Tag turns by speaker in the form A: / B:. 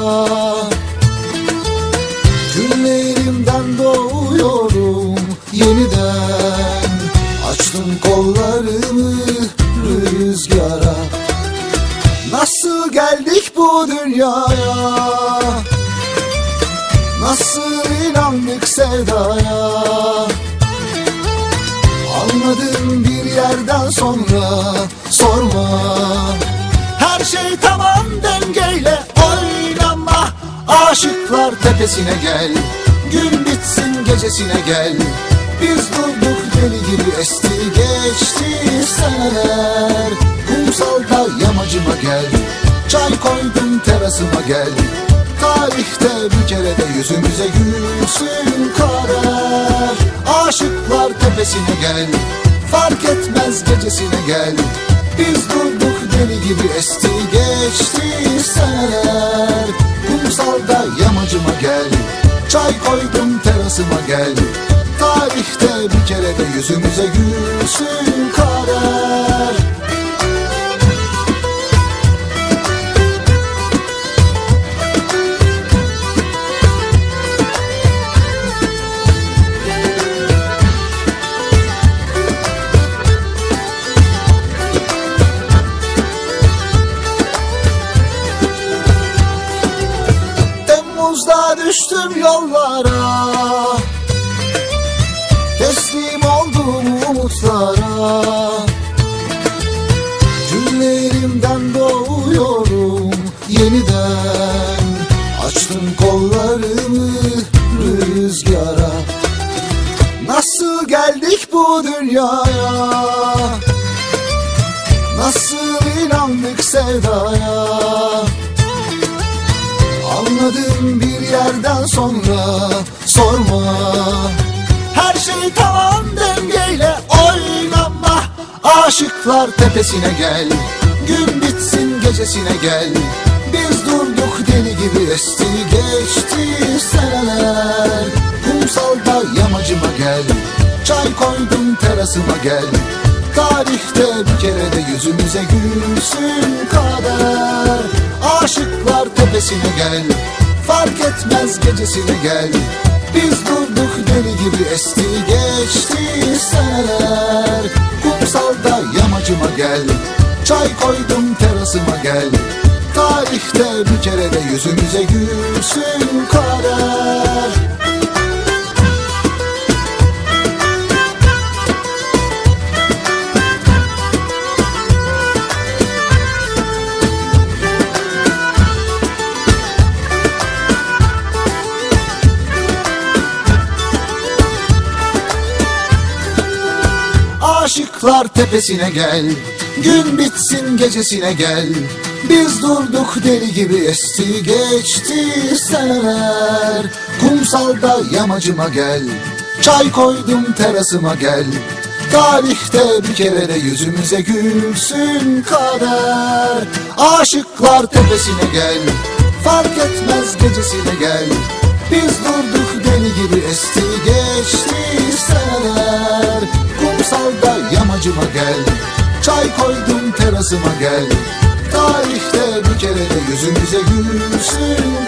A: Günlerimden doğuyorum yeniden. Açtım kollarımı rüzgara. Nasıl geldik bu dünyaya? Nasıl inandık sevdaya? Anladım bir yerden sonra, sorma. Her şey tamam dengeyle oynama. Aşıklar tepesine gel. Gün bitsin gecesine gel. Biz durduk deli gibi esti geçti seneler. Kumsalda yamacıma gel. Çay koydum terasıma gel. Tarihte bir kere de yüzümüze gülsün kader. Aşıklar tepesine gel. Fark etmez gecesine gel. Biz durduk deli gibi esti geçti seneler. Kumsalda yamacıma gel. Çay koydum terasıma gel. Tarihte bir kere de yüzümüze gülsün kader. Temmuz'da düştüm yollara. Teslim oldum umutlara. Günlerimden doğuyorum yeniden. Açtım kollarımı rüzgara. Nasıl geldik bu dünyaya? Nasıl inandık sevdaya? Anladım bir yerden sonra, sorma. Her şey tamam dengeyle oynama. Aşıklar tepesine gel. Gün bitsin gecesine gel. Biz durduk deli gibi esti geçti seneler. Kumsalda yamacıma gel. Çay koydum terasıma gel. Tarihte bir kere de yüzümüze gülsün kader. Aşıklar tepesine gel. Fark etmez gecesine gel. Biz durduk deli gibi esti geçti seneler. Kumsalda yamacıma gel. Çay koydum terasıma gel. Tarihte bir kere de yüzümüze gülsün kader. Aşıklar tepesine gel. Gün bitsin gecesine gel. Biz durduk deli gibi esti geçti seneler. Kumsalda yamacıma gel. Çay koydum terasıma gel. Tarihte bir kere de yüzümüze gülsün kader. Aşıklar tepesine gel. Fark etmez gecesine gel. Biz durduk deli gibi esti geçti seneler. Kumsalda yamacıma gel. Çay koydum terasıma gel. Tarihte bir kere de yüzümüze gülsün